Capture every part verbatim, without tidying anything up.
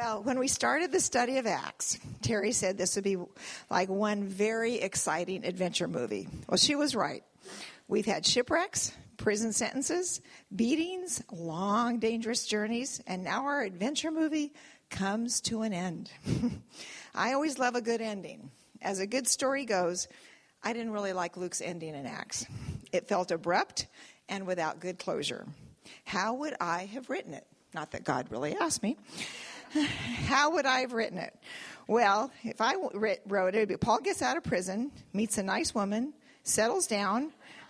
Well, when we started the study of Acts, Terry said this would be like one very exciting adventure movie. Well, she was right. We've had shipwrecks, prison sentences, beatings, long, dangerous journeys, and now our adventure movie comes to an end. I always love a good ending. As a good story goes, I didn't really like Luke's ending in Acts. It felt abrupt and without good closure. How would I have written it? Not that God really asked me. How would I have written it? Well, if I wrote it, it'd be Paul gets out of prison, meets a nice woman, settles down,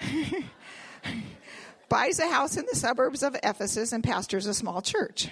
buys a house in the suburbs of Ephesus, and pastors a small church.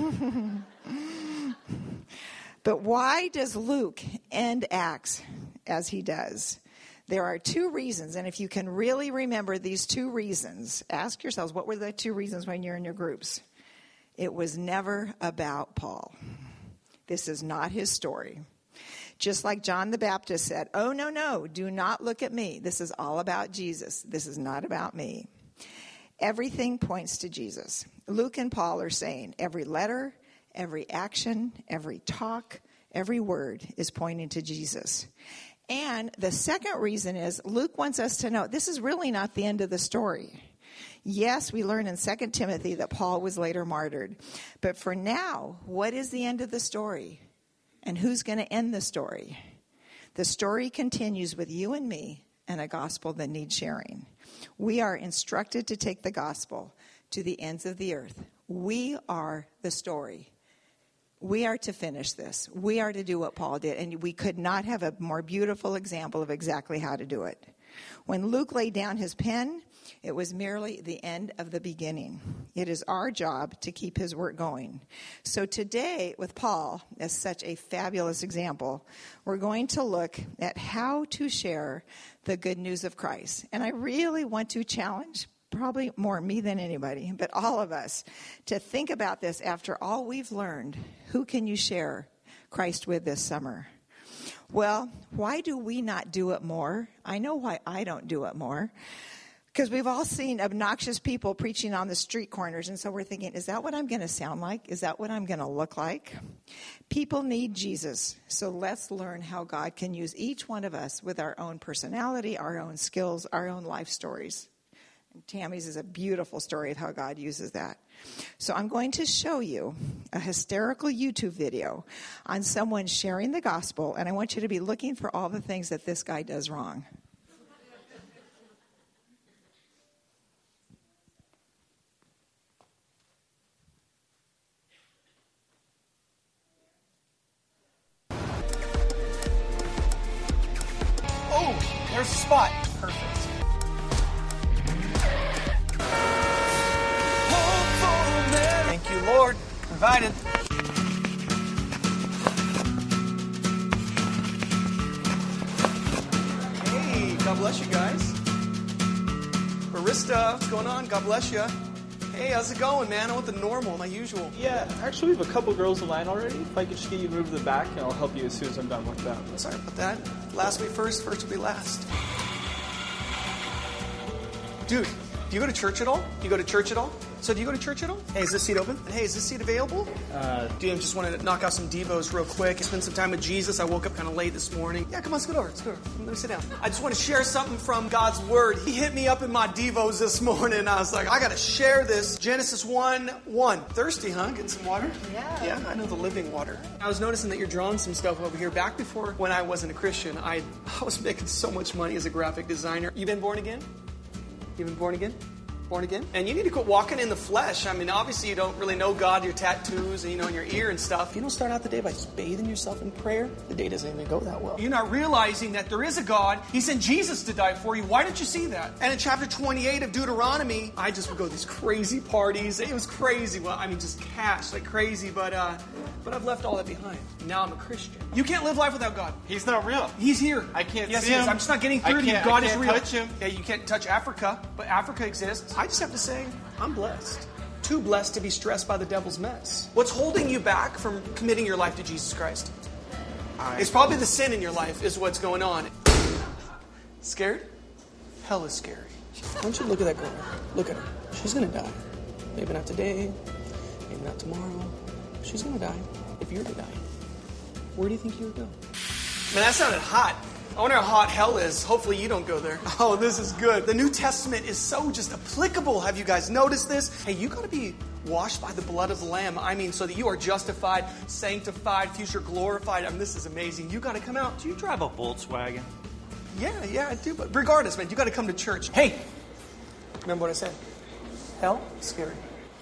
But why does Luke end Acts as he does? There are two reasons, and if you can really remember these two reasons, ask yourselves, what were the two reasons when you're in your groups? It was never about Paul. This is not his story. Just like John the Baptist said, oh, no, no, do not look at me. This is all about Jesus. This is not about me. Everything points to Jesus. Luke and Paul are saying every letter, every action, every talk, every word is pointing to Jesus. And the second reason is Luke wants us to know this is really not the end of the story. Yes, we learn in Second Timothy that Paul was later martyred. But for now, what is the end of the story? And who's going to end the story? The story continues with you and me and a gospel that needs sharing. We are instructed to take the gospel to the ends of the earth. We are the story. We are to finish this. We are to do what Paul did. And we could not have a more beautiful example of exactly how to do it. When Luke laid down his pen, it was merely the end of the beginning. It is our job to keep his work going. So today, with Paul as such a fabulous example, we're going to look at how to share the good news of Christ. And I really want to challenge, probably more me than anybody, but all of us, to think about this after all we've learned. Who can you share Christ with this summer? Well, why do we not do it more? I know why I don't do it more. Because we've all seen obnoxious people preaching on the street corners, and so we're thinking, is that what I'm going to sound like? Is that what I'm going to look like? People need Jesus, so let's learn how God can use each one of us with our own personality, our own skills, our own life stories. And Tammy's is a beautiful story of how God uses that. So I'm going to show you a hysterical YouTube video on someone sharing the gospel, and I want you to be looking for all the things that this guy does wrong. Oh, there's a spot. Perfect. Thank you, Lord. Provided. Hey, God bless you guys. Barista, what's going on? God bless you. Hey, how's it going, man? I want the normal, my usual. Yeah, actually, we have a couple girls in line already. If I could just get you moved to the back, and I'll help you as soon as I'm done with them. Sorry about that. Last will be first, first will be last. Dude, do you go to church at all? Do you go to church at all? So do you go to church at all? Hey, is this seat open? Hey, is this seat available? Uh, Do you just want to knock out some Devos real quick? Spend some time with Jesus. I woke up kind of late this morning. Yeah, come on, let's go over. Let's go over. Let me sit down. I just want to share something from God's Word. He hit me up in my Devos this morning. I was like, I got to share this. Genesis one one. Thirsty, huh? Getting some water? Yeah. Yeah, I know the living water. I was noticing that you're drawing some stuff over here. Back before when I wasn't a Christian, I, I was making so much money as a graphic designer. You been born again? You been born again? Born again? And you need to quit walking in the flesh. I mean, obviously you don't really know God, your tattoos, and, you know, in your ear and stuff. If you don't start out the day by just bathing yourself in prayer, the day doesn't even go that well. You're not realizing that there is a God. He sent Jesus to die for you. Why don't you see that? And in chapter twenty-eight of Deuteronomy, I just would go to these crazy parties. It was crazy. Well, I mean, just cash like crazy, but uh, but I've left all that behind. Now I'm a Christian. You can't live life without God. He's not real. He's here. I can't yes, see he is. him. I'm just not getting through I to you. can't- God I is can't real. touch him. Yeah, you can't touch Africa, but Africa exists. I just have to say, I'm blessed. Too blessed to be stressed by the devil's mess. What's holding you back from committing your life to Jesus Christ? I, It's probably the sin in your life is what's going on. Scared? Hell is scary. Why don't you look at that girl? Look at her. She's going to die. Maybe not today. Maybe not tomorrow. She's going to die. if you were to die, where do you think you would go? Man, that sounded hot. I wonder how hot hell is. Hopefully you don't go there. Oh, this is good. The New Testament is so just applicable. Have you guys noticed this? Hey, you got to be washed by the blood of the Lamb. I mean, so that you are justified, sanctified, future glorified. I mean, this is amazing. You got to come out. Do you drive a Volkswagen? Yeah, yeah, I do. But regardless, man, you got to come to church. Hey, remember what I said? Hell, scary.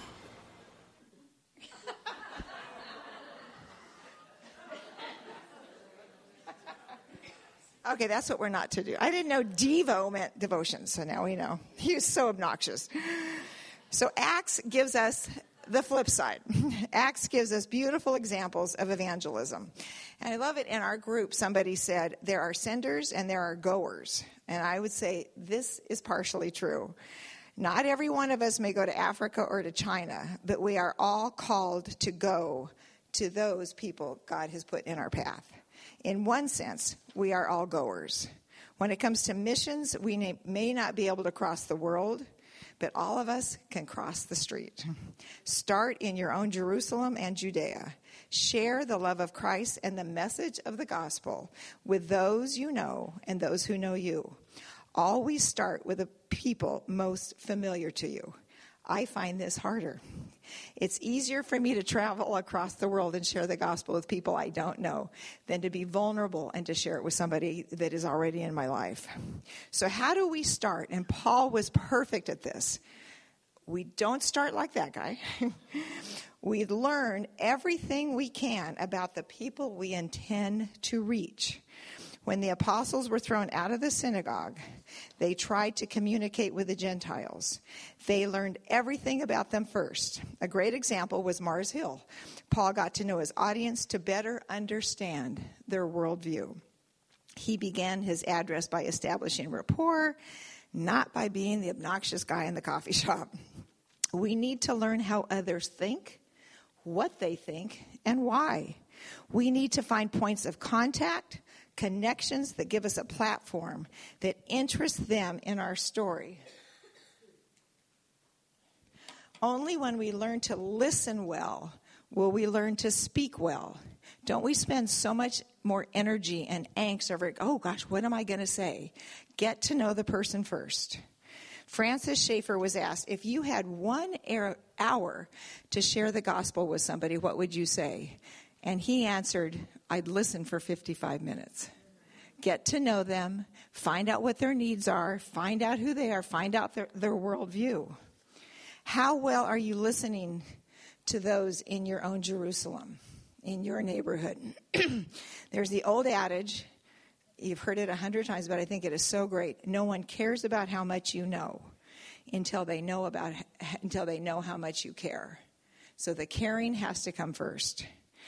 Okay, that's what we're not to do. I didn't know Devo meant devotion, so now we know. He was so obnoxious. So Acts gives us the flip side. Acts gives us beautiful examples of evangelism. And I love it in our group. Somebody said there are senders and there are goers. And I would say this is partially true. Not every one of us may go to Africa or to China, but we are all called to go to those people God has put in our path. In one sense, we are all goers. When it comes to missions, we may not be able to cross the world, but all of us can cross the street. Start in your own Jerusalem and Judea. Share the love of Christ and the message of the gospel with those you know and those who know you. Always start with the people most familiar to you. I find this harder. It's easier for me to travel across the world and share the gospel with people I don't know than to be vulnerable and to share it with somebody that is already in my life. So how do we start? And Paul was perfect at this. We don't start like that guy. We learn everything we can about the people we intend to reach. When the apostles were thrown out of the synagogue, they tried to communicate with the Gentiles. They learned everything about them first. A great example was Mars Hill. Paul got to know his audience to better understand their worldview. He began his address by establishing rapport, not by being the obnoxious guy in the coffee shop. We need to learn how others think, what they think, and why. We need to find points of contact, connections that give us a platform that interests them in our story. Only when we learn to listen well will we learn to speak well. Don't we spend so much more energy and angst over, oh gosh, what am I going to say? Get to know the person first. Francis Schaeffer was asked, if you had one hour to share the gospel with somebody, what would you say? And he answered, I'd listen for fifty-five minutes. Get to know them, find out what their needs are, find out who they are, find out their, their worldview. How well are you listening to those in your own Jerusalem, in your neighborhood? There's the old adage, you've heard it a hundred times, but I think it is so great. No one cares about how much you know until they know about until they know how much you care. So the caring has to come first.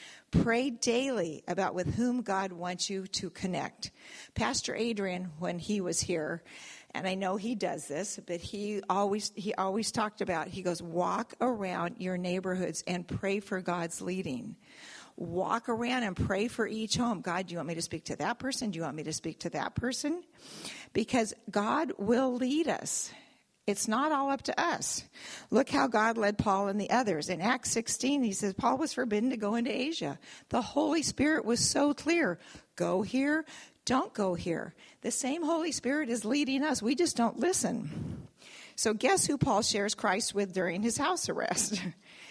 Pray daily about with whom God wants you to connect. Pastor Adrian, when he was here, and I know he does this, but he always he always talked about, he goes, walk around your neighborhoods and pray for God's leading. Walk around and pray for each home. God, do you want me to speak to that person? Do you want me to speak to that person? Because God will lead us. It's not all up to us. Look how God led Paul and the others. In Acts sixteen, he says, Paul was forbidden to go into Asia. The Holy Spirit was so clear. Go here, don't go here. The same Holy Spirit is leading us. We just don't listen. So guess who Paul shares Christ with during his house arrest?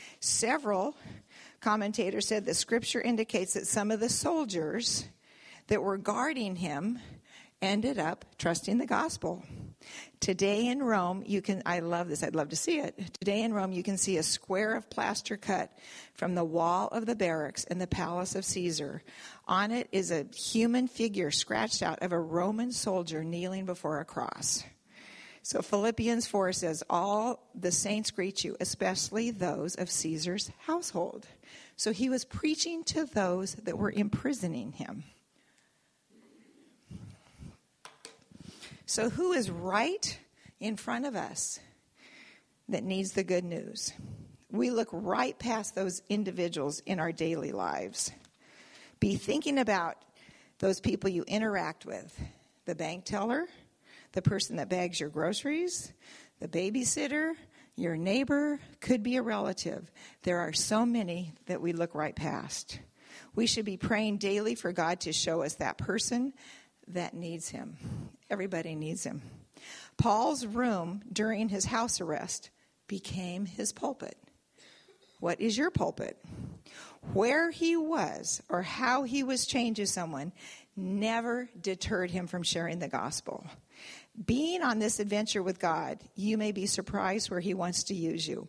Several commentators said the scripture indicates that some of the soldiers that were guarding him ended up trusting the gospel. Today in Rome, you can, I love this, I'd love to see it. Today in Rome, you can see a square of plaster cut from the wall of the barracks in the palace of Caesar. On it is a human figure scratched out of a Roman soldier kneeling before a cross. So Philippians four says, all the saints greet you, especially those of Caesar's household. So he was preaching to those that were imprisoning him. So who is right in front of us that needs the good news? We look right past those individuals in our daily lives. Be thinking about those people you interact with. The bank teller, the person that bags your groceries, the babysitter, your neighbor, could be a relative. There are so many that we look right past. We should be praying daily for God to show us that person that needs him. Everybody needs him. Paul's room during his house arrest became his pulpit. What is your pulpit? Where he was or how he was changed to someone never deterred him from sharing the gospel. Being on this adventure with God, you may be surprised where he wants to use you.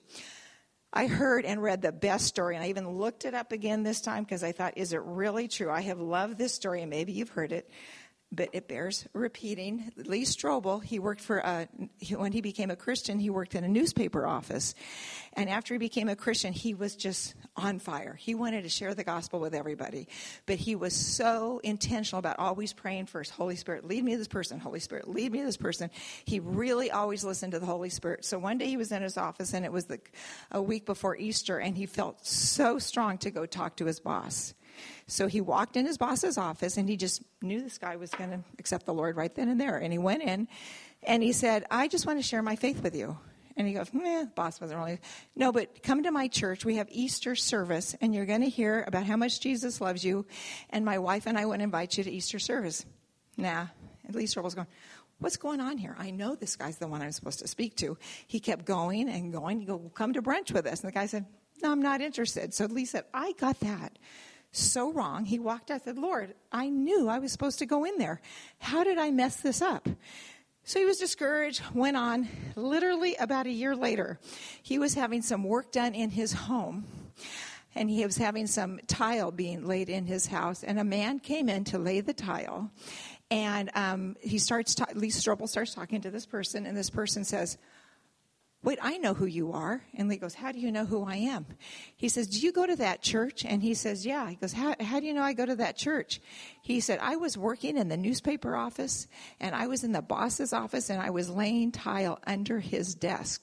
I heard and read the best story, and I even looked it up again this time because I thought, is it really true? I have loved this story, and maybe you've heard it, but it bears repeating. Lee Strobel, he worked for, a, when he became a Christian, he worked in a newspaper office. And after he became a Christian, he was just on fire. He wanted to share the gospel with everybody. But he was so intentional about always praying first, Holy Spirit, lead me to this person. Holy Spirit, lead me to this person. He really always listened to the Holy Spirit. So one day he was in his office, and it was the, a week before Easter, and he felt so strong to go talk to his boss. So he walked in his boss's office, and he just knew this guy was going to accept the Lord right then and there. And he went in, and he said, I just want to share my faith with you. And he goes, meh, boss wasn't really. No, but come to my church. We have Easter service, and you're going to hear about how much Jesus loves you. And my wife and I want to invite you to Easter service. Nah. At least Earl was going, what's going on here? I know this guy's the one I'm supposed to speak to. He kept going and going. He go, come to brunch with us. And the guy said, no, I'm not interested. So Lee said, I got that so wrong. He walked out and said, Lord, I knew I was supposed to go in there. How did I mess this up? So he was discouraged, went on. Literally about a year later, he was having some work done in his home, and he was having some tile being laid in his house, and a man came in to lay the tile, and um, he starts, ta- Lee Strobel starts talking to this person, and this person says, wait, I know who you are. And Lee goes, how do you know who I am? He says, do you go to that church? And he says, yeah. He goes, how, how do you know I go to that church? He said, I was working in the newspaper office, and I was in the boss's office, and I was laying tile under his desk.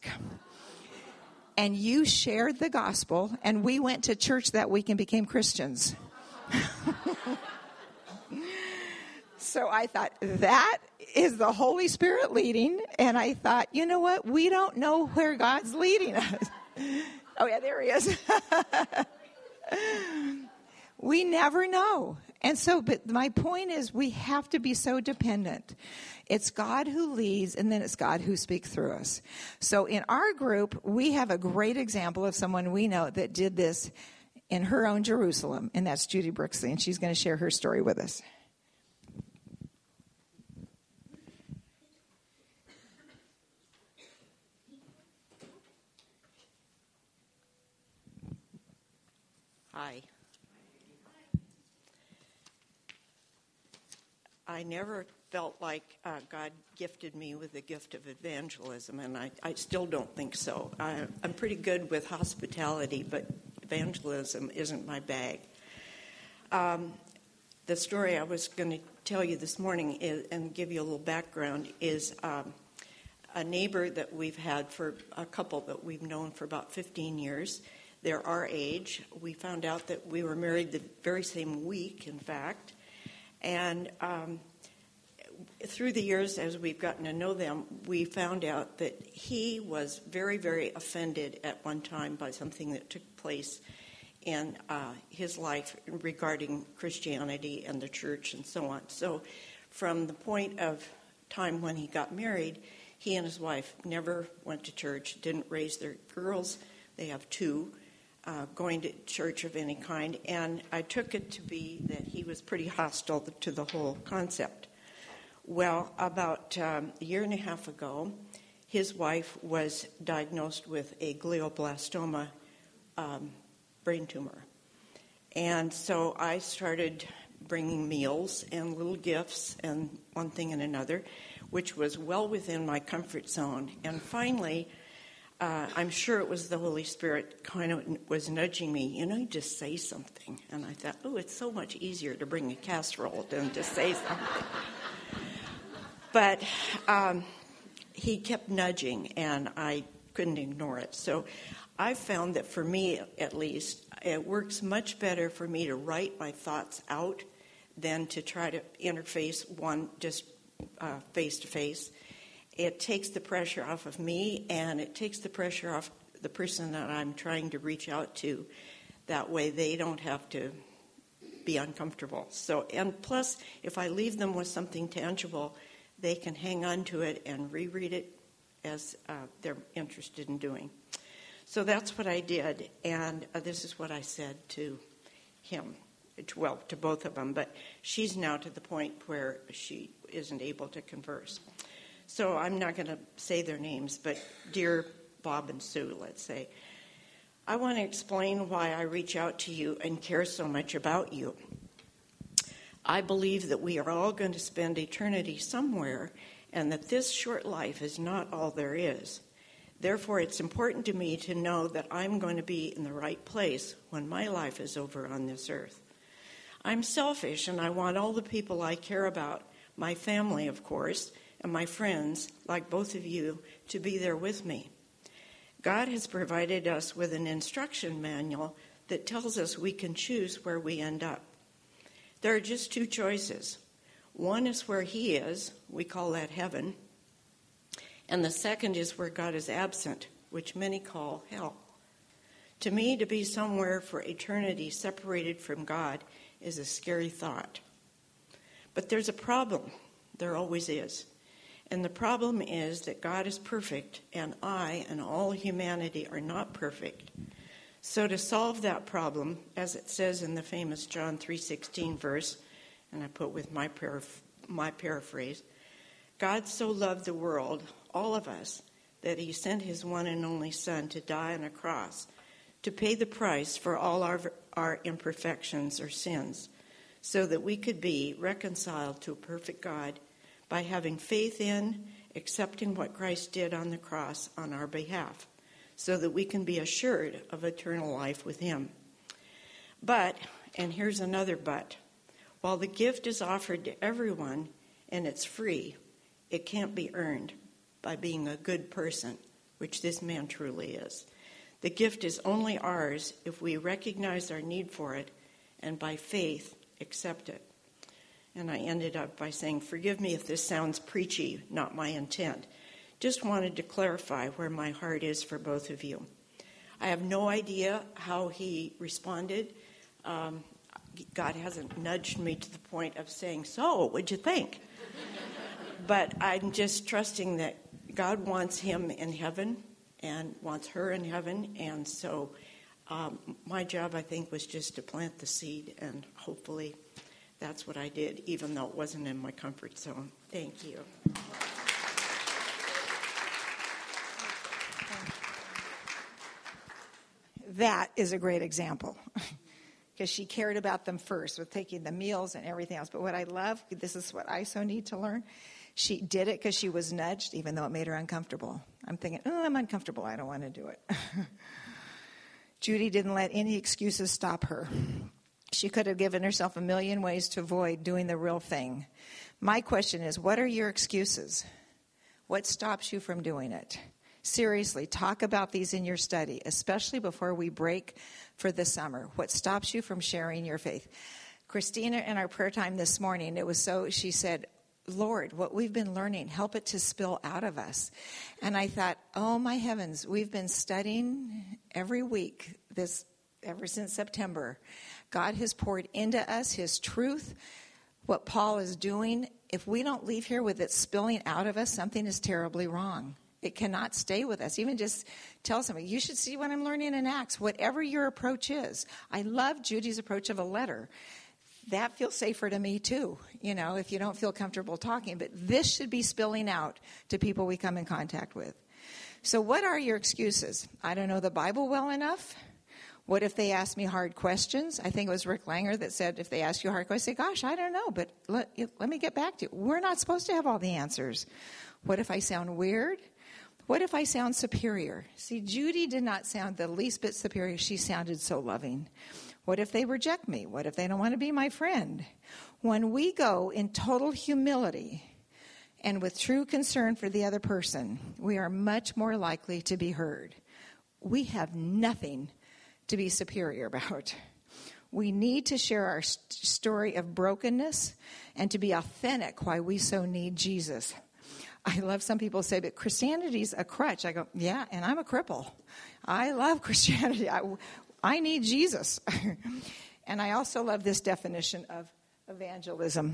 And you shared the gospel, and we went to church that week and became Christians. So I thought, that is the Holy Spirit leading. And I thought, you know what? We don't know where God's leading us. Oh, yeah, there he is. We never know. And so, but my point is, we have to be so dependent. It's God who leads, and then it's God who speaks through us. So in our group, we have a great example of someone we know that did this in her own Jerusalem, and that's Judy Brooksley, and she's going to share her story with us. Hi. I never felt like uh, God gifted me with the gift of evangelism, and I, I still don't think so. I, I'm pretty good with hospitality, but evangelism isn't my bag. Um, the story I was going to tell you this morning is, and give you a little background is um, a neighbor that we've had for a couple that we've known for about fifteen years. They're our age. We found out that we were married the very same week, in fact. And um, through the years, as we've gotten to know them, we found out that he was very, very offended at one time by something that took place in uh, his life regarding Christianity and the church and so on. So from the point of time when he got married, he and his wife never went to church, didn't raise their girls. They have two. Uh, going to church of any kind, and I took it to be that he was pretty hostile to the whole concept. Well, about um, a year and a half ago, his wife was diagnosed with a glioblastoma um, brain tumor. And so I started bringing meals and little gifts and one thing and another, which was well within my comfort zone. And finally, Uh, I'm sure it was the Holy Spirit kind of was nudging me, you know, just say something. And I thought, oh, it's so much easier to bring a casserole than to say something. But um, he kept nudging, and I couldn't ignore it. So I found that for me, at least, it works much better for me to write my thoughts out than to try to interface one just uh, face-to-face. It takes the pressure off of me, and it takes the pressure off the person that I'm trying to reach out to. That way they don't have to be uncomfortable. So, and plus, if I leave them with something tangible, they can hang on to it and reread it as uh, they're interested in doing. So that's what I did, and uh, this is what I said to him, to, well, to both of them, but she's now to the point where she isn't able to converse. So I'm not going to say their names, but dear Bob and Sue, let's say, I want to explain why I reach out to you and care so much about you. I believe that we are all going to spend eternity somewhere, and that this short life is not all there is. Therefore, it's important to me to know that I'm going to be in the right place when my life is over on this earth. I'm selfish, and I want all the people I care about, my family, of course, and my friends, like both of you, to be there with me. God has provided us with an instruction manual that tells us we can choose where we end up. There are just two choices. One is where He is, we call that heaven, and the second is where God is absent, which many call hell. To me, to be somewhere for eternity separated from God is a scary thought. But there's a problem. There always is. And the problem is that God is perfect, and I and all humanity are not perfect. So to solve that problem, as it says in the famous John three sixteen verse, and I put with my, paraph- my paraphrase, God so loved the world, all of us, that He sent His one and only Son to die on a cross, to pay the price for all our, our imperfections or sins, so that we could be reconciled to a perfect God by having faith in, accepting what Christ did on the cross on our behalf, so that we can be assured of eternal life with Him. But, and here's another but, while the gift is offered to everyone and it's free, it can't be earned by being a good person, which this man truly is. The gift is only ours if we recognize our need for it and by faith accept it. And I ended up by saying, forgive me if this sounds preachy, not my intent. Just wanted to clarify where my heart is for both of you. I have no idea how he responded. Um, God hasn't nudged me to the point of saying, so, what'd you think? But I'm just trusting that God wants him in heaven and wants her in heaven. And so um, my job, I think, was just to plant the seed, and hopefully that's what I did, even though it wasn't in my comfort zone. Thank you. That is a great example, because she cared about them first with taking the meals and everything else. But what I love, this is what I so need to learn, she did it because she was nudged, even though it made her uncomfortable. I'm thinking, oh, I'm uncomfortable. I don't want to do it. Judy didn't let any excuses stop her. She could have given herself a million ways to avoid doing the real thing. My question is, what are your excuses? What stops you from doing it? Seriously, talk about these in your study, especially before we break for the summer. What stops you from sharing your faith? Christina, in our prayer time this morning, it was so, she said, Lord, what we've been learning, help it to spill out of us. And I thought, oh my heavens, we've been studying every week this ever since September. God has poured into us His truth, what Paul is doing. If we don't leave here with it spilling out of us, something is terribly wrong. It cannot stay with us. Even just tell somebody, you should see what I'm learning in Acts, whatever your approach is. I love Judy's approach of a letter. That feels safer to me too, you know, if you don't feel comfortable talking. But this should be spilling out to people we come in contact with. So what are your excuses? I don't know the Bible well enough. What if they ask me hard questions? I think it was Rick Langer that said, if they ask you a hard question, say, gosh, I don't know, but let, let me get back to you. We're not supposed to have all the answers. What if I sound weird? What if I sound superior? See, Judy did not sound the least bit superior. She sounded so loving. What if they reject me? What if they don't want to be my friend? When we go in total humility and with true concern for the other person, we are much more likely to be heard. We have nothing to be superior about. We need to share our st- story of brokenness and to be authentic why we so need Jesus. I love some people say, but Christianity's a crutch. I go, yeah, and I'm a cripple. I love Christianity. I, I need Jesus. And I also love this definition of evangelism.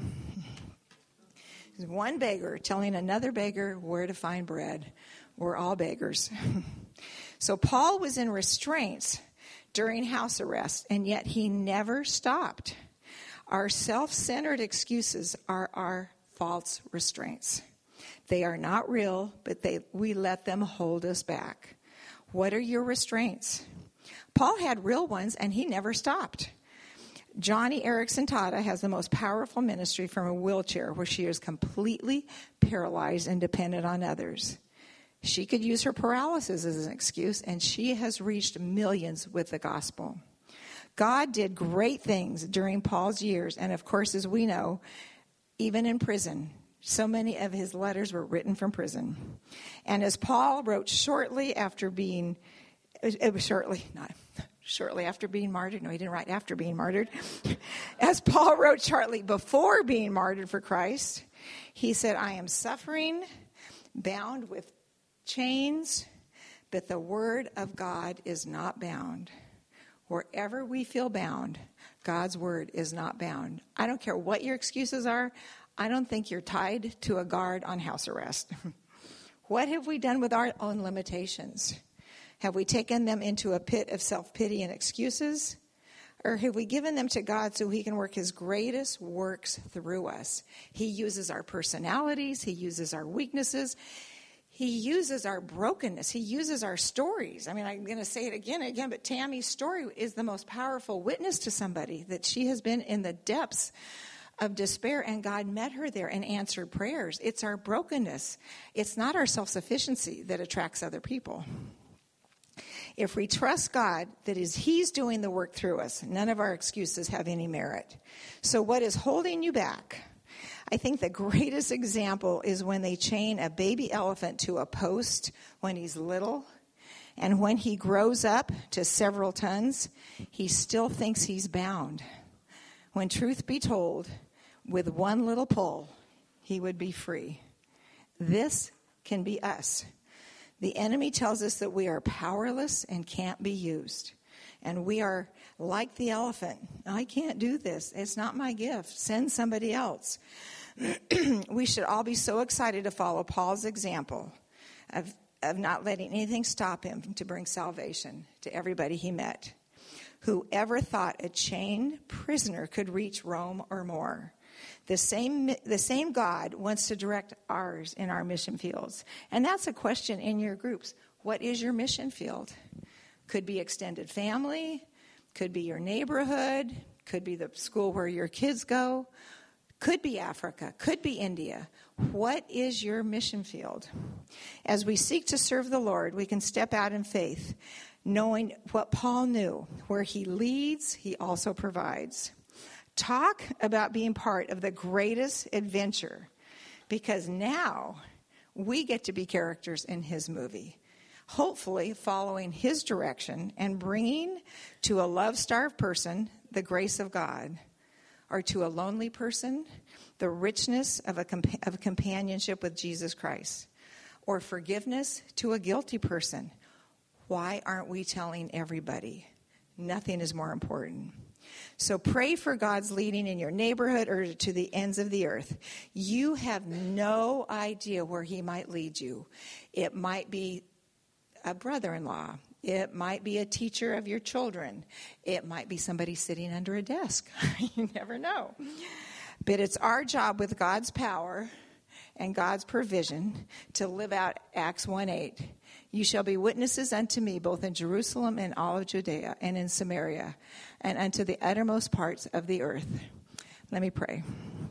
One beggar telling another beggar where to find bread. We're all beggars. So Paul was in restraints during house arrest, and yet he never stopped. Our self-centered excuses are our false restraints. They are not real, but they we let them hold us back. What are your restraints? Paul had real ones, and he never stopped. Johnny Erickson Tada has the most powerful ministry from a wheelchair where she is completely paralyzed and dependent on others. She could use her paralysis as an excuse, and she has reached millions with the gospel. God did great things during Paul's years, and of course, as we know, even in prison. So many of his letters were written from prison. And as Paul wrote shortly after being, it was shortly, not shortly after being martyred. No, he didn't write after being martyred. As Paul wrote shortly before being martyred for Christ, he said, I am suffering, bound with chains, but the word of God is not bound. Wherever we feel bound, God's word is not bound. I don't care what your excuses are. I don't think you're tied to a guard on house arrest. What have we done with our own limitations? Have we taken them into a pit of self-pity and excuses? Or have we given them to God so he can work his greatest works through us? He uses our personalities. He uses our weaknesses. He uses our brokenness. He uses our stories. I mean, I'm going to say it again and again, but Tammy's story is the most powerful witness to somebody, that she has been in the depths of despair, and God met her there and answered prayers. It's our brokenness. It's not our self-sufficiency that attracts other people. If we trust God, that is, he's doing the work through us, none of our excuses have any merit. So what is holding you back? I think the greatest example is when they chain a baby elephant to a post when he's little, and when he grows up to several tons, he still thinks he's bound. When truth be told, with one little pull, he would be free. This can be us. The enemy tells us that we are powerless and can't be used. And we are like the elephant. I can't do this. It's not my gift. Send somebody else. We should all be so excited to follow Paul's example of, of not letting anything stop him to bring salvation to everybody he met. Whoever thought a chained prisoner could reach Rome or more? The same, the same God wants to direct ours in our mission fields. And that's a question in your groups. What is your mission field? Could be extended family, could be your neighborhood, could be the school where your kids go, could be Africa, could be India. What is your mission field? As we seek to serve the Lord, we can step out in faith, knowing what Paul knew. Where he leads, he also provides. Talk about being part of the greatest adventure, because now we get to be characters in his movie, hopefully following his direction and bringing to a love-starved person the grace of God, or to a lonely person the richness of a compa- of companionship with Jesus Christ, or forgiveness to a guilty person. Why aren't we telling everybody? Nothing is more important. So pray for God's leading in your neighborhood or to the ends of the earth. You have no idea where he might lead you. It might be a brother-in-law. It might be a teacher of your children. It might be somebody sitting under a desk. You never know. But it's our job with God's power and God's provision to live out Acts one eight. You shall be witnesses unto me both in Jerusalem and all of Judea and in Samaria and unto the uttermost parts of the earth. Let me pray.